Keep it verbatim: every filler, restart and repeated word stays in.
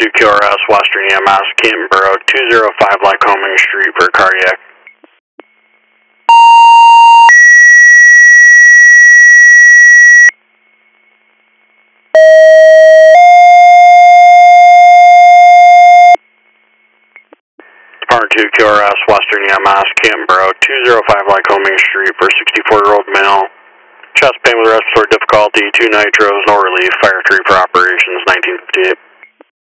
two Q R S, Western E M S, Canton Borough, two oh five Lycoming Street for cardiac. Department two Q R S, Western E M S, Canton Borough, two oh five Lycoming Street for sixty-four-year-old male. Chest pain with respiratory difficulty, two nitros, no relief, fire three for operations, nineteen fifty-eight.